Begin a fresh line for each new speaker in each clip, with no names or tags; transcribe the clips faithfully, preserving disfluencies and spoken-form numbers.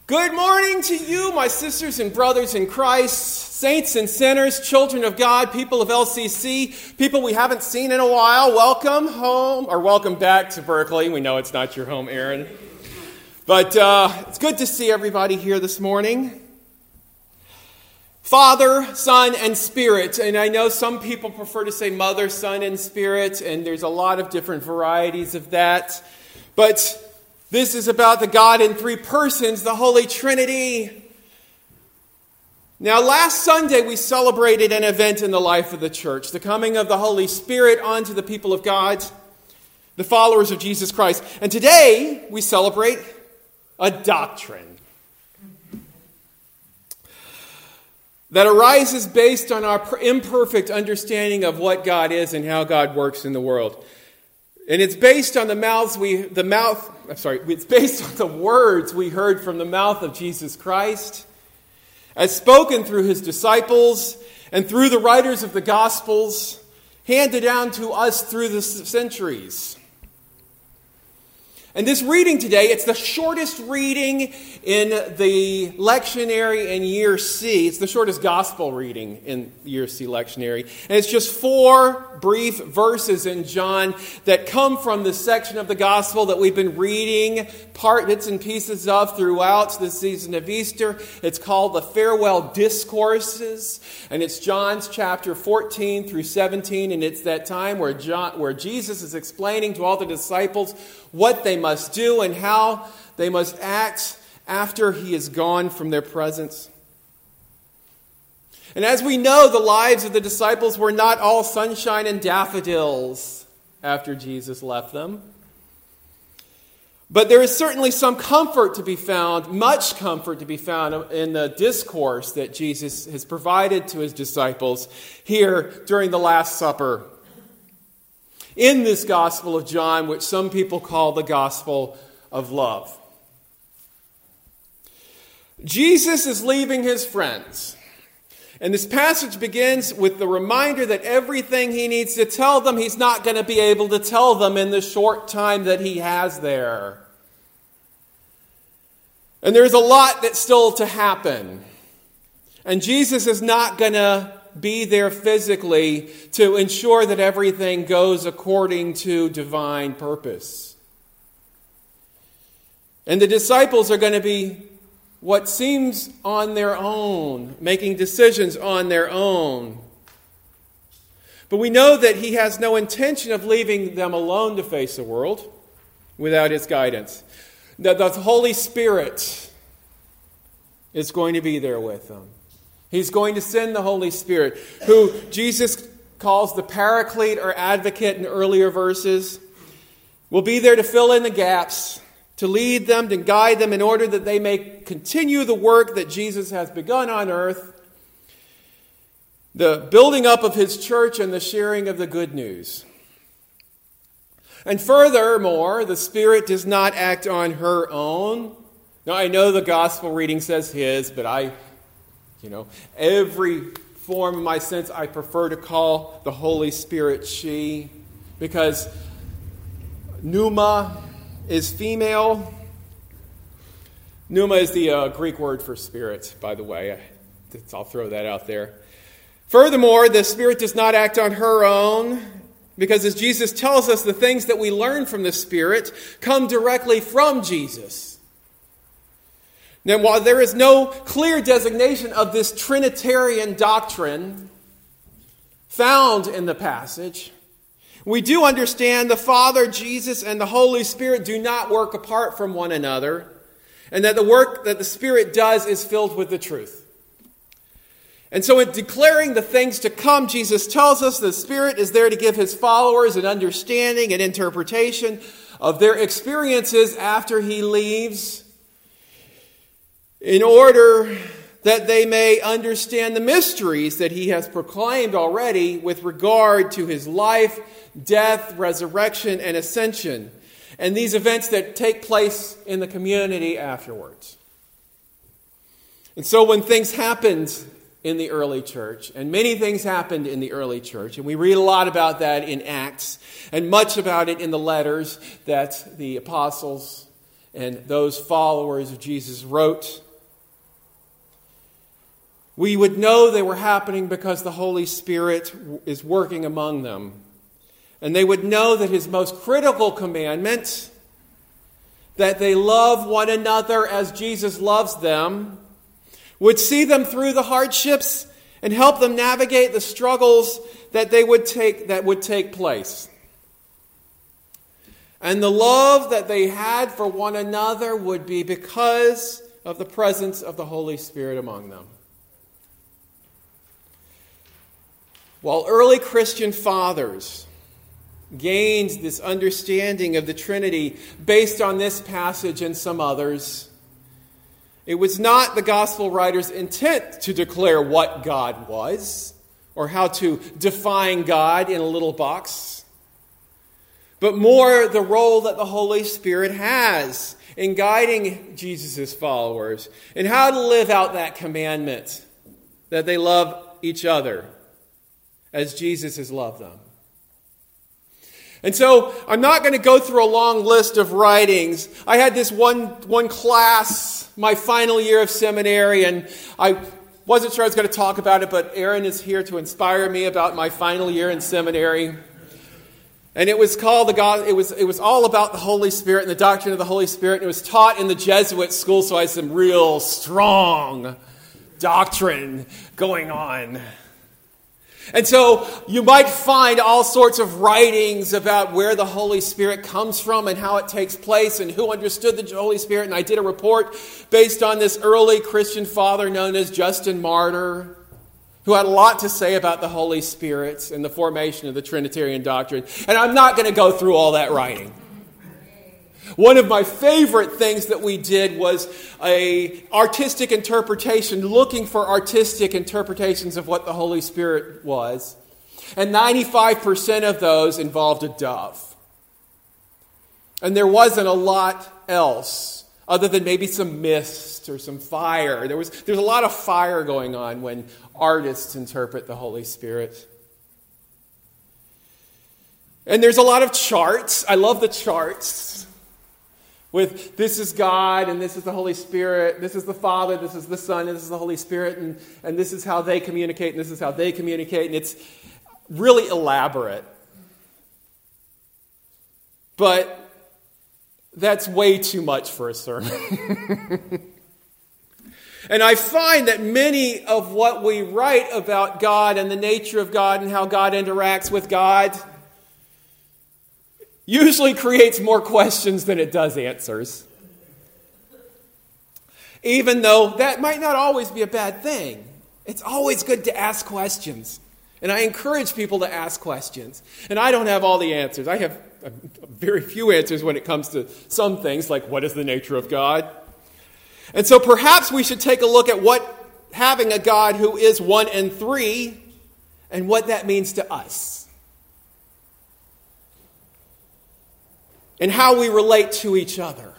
Good morning to you, my sisters and brothers in Christ, saints and sinners, children of God, people of L C C, people we haven't seen in a while. Welcome home, or welcome back to Berkeley. We know it's not your home, Aaron. But uh, it's good to see everybody here this morning. Father, Son, and Spirit. And I know some people prefer to say Mother, Son, and Spirit, and there's a lot of different varieties of that. But this is about the God in three persons, the Holy Trinity. Now, last Sunday we celebrated an event in the life of the church, the coming of the Holy Spirit onto the people of God, the followers of Jesus Christ. And today we celebrate a doctrine that arises based on our imperfect understanding of what God is and how God works in the world. And it's based on the mouths we, the mouth, I'm sorry, it's based on the words we heard from the mouth of Jesus Christ, as spoken through his disciples and through the writers of the Gospels, handed down to us through the centuries. And this reading today, it's the shortest reading in the lectionary in Year C. It's the shortest gospel reading in Year C lectionary. And it's just four brief verses in John that come from the section of the gospel that we've been reading part bits and pieces of throughout the season of Easter. It's called the Farewell Discourses. And it's John's chapter fourteen through seventeen. And it's that time where John, where Jesus is explaining to all the disciples what they must do and how they must act after he is gone from their presence. And as we know, the lives of the disciples were not all sunshine and daffodils after Jesus left them. But there is certainly some comfort to be found, much comfort to be found in the discourse that Jesus has provided to his disciples here during the Last Supper, in this Gospel of John, which some people call the Gospel of Love. Jesus is leaving his friends. And this passage begins with the reminder that everything he needs to tell them, he's not going to be able to tell them in the short time that he has there. And there's a lot that's still to happen. And Jesus is not going to be there physically to ensure that everything goes according to divine purpose. And the disciples are going to be what seems on their own, making decisions on their own. But we know that he has no intention of leaving them alone to face the world without his guidance. That the Holy Spirit is going to be there with them. He's going to send the Holy Spirit, who Jesus calls the Paraclete or Advocate in earlier verses, will be there to fill in the gaps, to lead them, to guide them in order that they may continue the work that Jesus has begun on earth, the building up of his church and the sharing of the good news. And furthermore, the Spirit does not act on her own. Now, I know the gospel reading says his, but I... You know, every form of my sense, I prefer to call the Holy Spirit she, because pneuma is female. Pneuma is the uh, Greek word for spirit, by the way. I'll throw that out there. Furthermore, the Spirit does not act on her own, because as Jesus tells us, the things that we learn from the Spirit come directly from Jesus. Now, while there is no clear designation of this Trinitarian doctrine found in the passage, we do understand the Father, Jesus, and the Holy Spirit do not work apart from one another, and that the work that the Spirit does is filled with the truth. And so in declaring the things to come, Jesus tells us the Spirit is there to give his followers an understanding and interpretation of their experiences after he leaves, in order that they may understand the mysteries that he has proclaimed already with regard to his life, death, resurrection, and ascension, and these events that take place in the community afterwards. And so when things happened in the early church, and many things happened in the early church, and we read a lot about that in Acts, and much about it in the letters that the apostles and those followers of Jesus wrote, we would know they were happening because the Holy Spirit is working among them. And they would know that his most critical commandment, that they love one another as Jesus loves them, would see them through the hardships and help them navigate the struggles that they would take that would take place. And the love that they had for one another would be because of the presence of the Holy Spirit among them. While early Christian fathers gained this understanding of the Trinity based on this passage and some others, it was not the gospel writer's intent to declare what God was or how to define God in a little box, but more the role that the Holy Spirit has in guiding Jesus' followers and how to live out that commandment that they love each other as Jesus has loved them. And so I'm not going to go through a long list of writings. I had this one, one class, my final year of seminary, and I wasn't sure I was going to talk about it, but Aaron is here to inspire me about my final year in seminary. And it was called the God. It was it was all about the Holy Spirit and the doctrine of the Holy Spirit. And it was taught in the Jesuit school, so I had some real strong doctrine going on. And so you might find all sorts of writings about where the Holy Spirit comes from and how it takes place and who understood the Holy Spirit. And I did a report based on this early Christian father known as Justin Martyr, who had a lot to say about the Holy Spirit and the formation of the Trinitarian doctrine. And I'm not going to go through all that writing. One of my favorite things that we did was a artistic interpretation, looking for artistic interpretations of what the Holy Spirit was. And ninety-five percent of those involved a dove. And there wasn't a lot else other than maybe some mist or some fire. There was there's a lot of fire going on when artists interpret the Holy Spirit. And there's a lot of charts. I love the charts. With this is God, and this is the Holy Spirit, this is the Father, this is the Son, and this is the Holy Spirit, and, and this is how they communicate, and this is how they communicate, and it's really elaborate. But that's way too much for a sermon. And I find that many of what we write about God and the nature of God and how God interacts with God usually creates more questions than it does answers. Even though that might not always be a bad thing. It's always good to ask questions. And I encourage people to ask questions. And I don't have all the answers. I have very few answers when it comes to some things, like what is the nature of God? And so perhaps we should take a look at what having a God who is one and three and what that means to us. And how we relate to each other.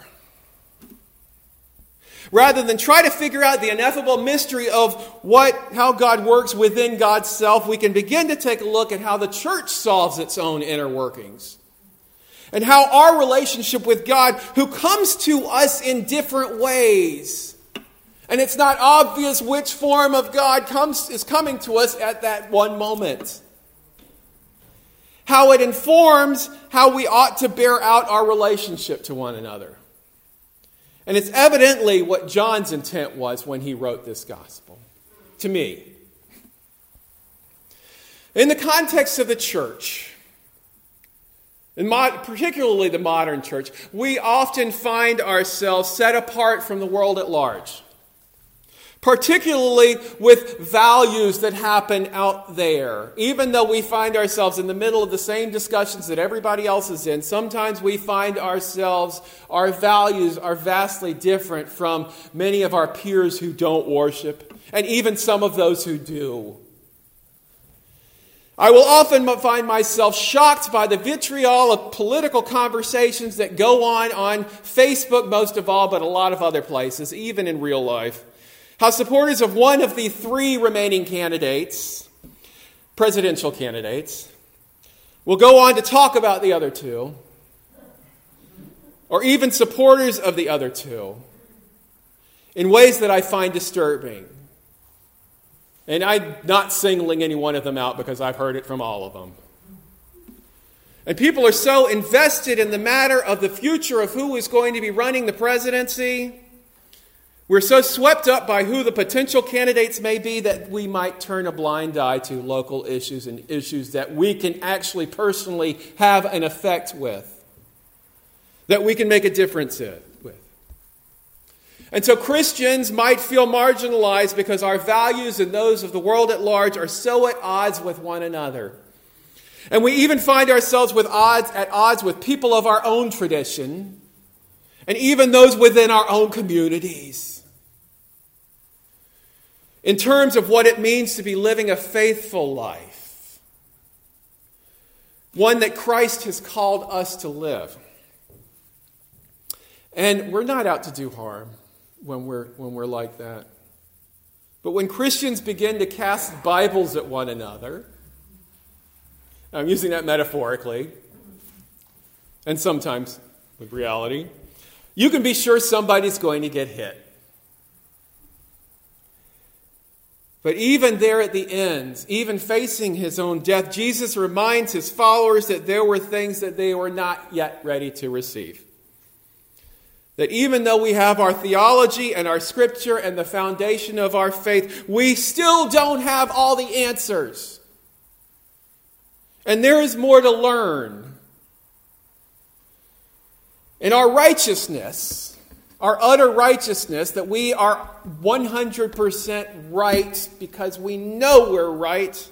Rather than try to figure out the ineffable mystery of what, how God works within God's self, we can begin to take a look at how the church solves its own inner workings. And how our relationship with God, who comes to us in different ways. And it's not obvious which form of God comes is coming to us at that one moment. How it informs how we ought to bear out our relationship to one another. And it's evidently what John's intent was when he wrote this gospel. To me. In the context of the church, in mod- particularly the modern church, we often find ourselves set apart from the world at large. Particularly with values that happen out there. Even though we find ourselves in the middle of the same discussions that everybody else is in, sometimes we find ourselves, our values are vastly different from many of our peers who don't worship, and even some of those who do. I will often find myself shocked by the vitriol of political conversations that go on on Facebook most of all, but a lot of other places, even in real life. How supporters of one of the three remaining candidates, presidential candidates, will go on to talk about the other two. or even supporters of the other two in ways that I find disturbing. And I'm not singling any one of them out because I've heard it from all of them. And people are so invested in the matter of the future of who is going to be running the presidency. We're so swept up by who the potential candidates may be that we might turn a blind eye to local issues and issues that we can actually personally have an effect with, that we can make a difference in, with. And so Christians might feel marginalized because our values and those of the world at large are so at odds with one another. And we even find ourselves with odds at odds with people of our own tradition, and even those within our own communities, in terms of what it means to be living a faithful life, one that Christ has called us to live. And we're not out to do harm when we're when we're like that. But when Christians begin to cast Bibles at one another, I'm using that metaphorically, and sometimes with reality, you can be sure somebody's going to get hit. But even there at the end, even facing his own death, Jesus reminds his followers that there were things that they were not yet ready to receive. That even though we have our theology and our scripture and the foundation of our faith, we still don't have all the answers. And there is more to learn. And our righteousness, our utter righteousness, that we are one hundred percent right because we know we're right,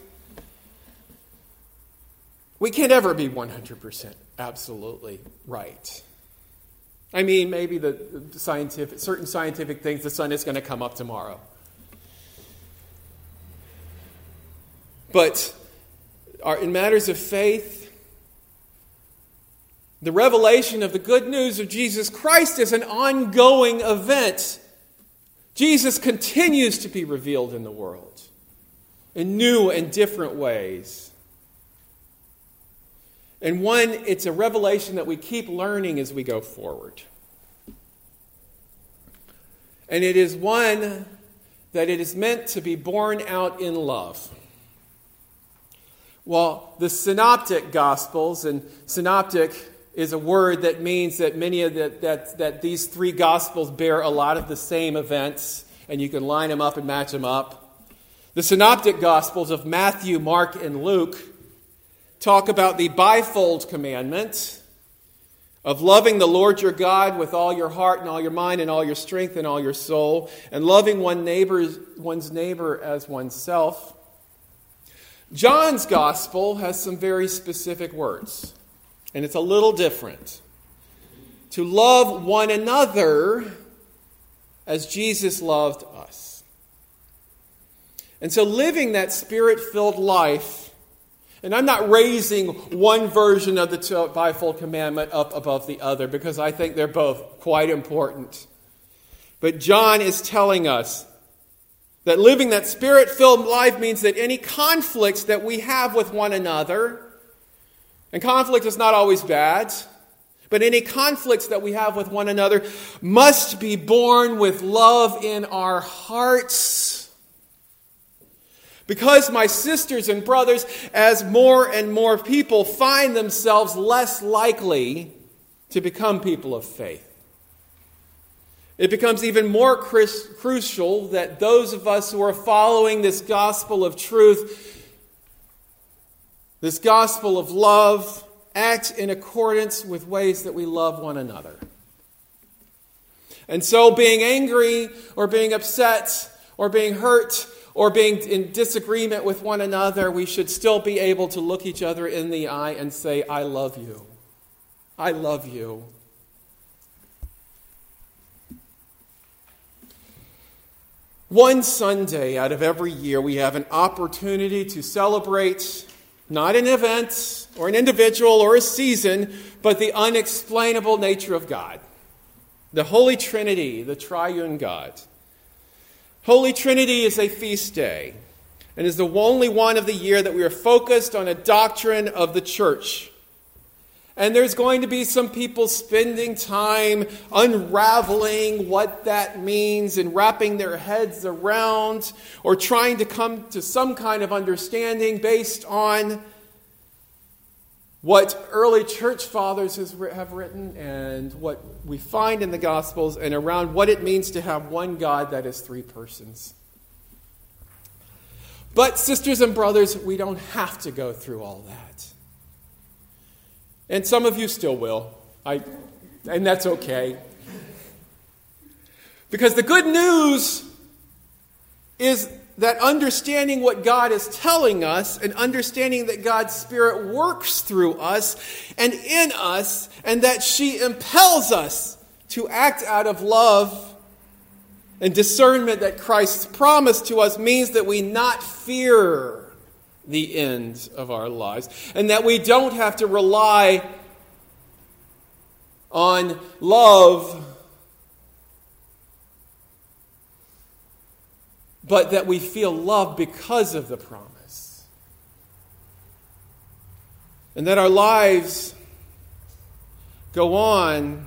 we can't ever be one hundred percent absolutely right. I mean, maybe the, the scientific, certain scientific things, the sun is going to come up tomorrow. But our, in matters of faith, the revelation of the good news of Jesus Christ is an ongoing event. Jesus continues to be revealed in the world in new and different ways. And one, it's a revelation that we keep learning as we go forward. And it is one that it is meant to be borne out in love. Well, the synoptic gospels, and synoptic is a word that means that many of the, that, that these three gospels bear a lot of the same events, and you can line them up and match them up. The synoptic gospels of Matthew, Mark, and Luke talk about the bifold commandment of loving the Lord your God with all your heart and all your mind and all your strength and all your soul, and loving one neighbor, one's neighbor as oneself. John's gospel has some very specific words, and it's a little different. To love one another as Jesus loved us. And so living that Spirit-filled life, and I'm not raising one version of the bifold commandment up above the other because I think they're both quite important. But John is telling us that living that Spirit-filled life means that any conflicts that we have with one another, and conflict is not always bad, but any conflicts that we have with one another must be born with love in our hearts. Because, my sisters and brothers, as more and more people find themselves less likely to become people of faith, it becomes even more cru- crucial that those of us who are following this gospel of truth, this gospel of love, act in accordance with ways that we love one another. And so being angry or being upset or being hurt or being in disagreement with one another, we should still be able to look each other in the eye and say, I love you. I love you. One Sunday out of every year, we have an opportunity to celebrate not an event or an individual or a season, but the unexplainable nature of God. The Holy Trinity, the Triune God. Holy Trinity is a feast day and is the only one of the year that we are focused on a doctrine of the church. And there's going to be some people spending time unraveling what that means and wrapping their heads around or trying to come to some kind of understanding based on what early church fathers have written and what we find in the Gospels and around what it means to have one God that is three persons. But sisters and brothers, we don't have to go through all that. And some of you still will. I, and that's okay. Because the good news is that understanding what God is telling us and understanding that God's Spirit works through us and in us and that she impels us to act out of love and discernment that Christ promised to us means that we not fear the end of our lives, and that we don't have to rely on love, but that we feel love because of the promise. And that our lives go on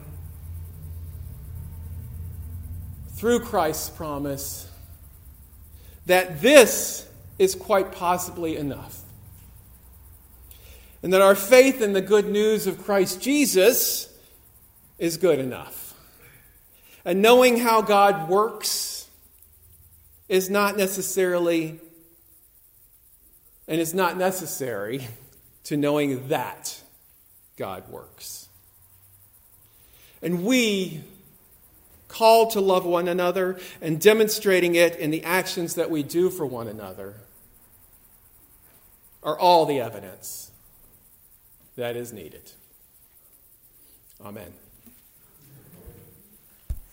through Christ's promise that this is quite possibly enough. And that our faith in the good news of Christ Jesus is good enough. And knowing how God works is not necessarily and is not necessary to knowing that God works. And we, called to love one another and demonstrating it in the actions that we do for one another, are all the evidence that is needed. Amen.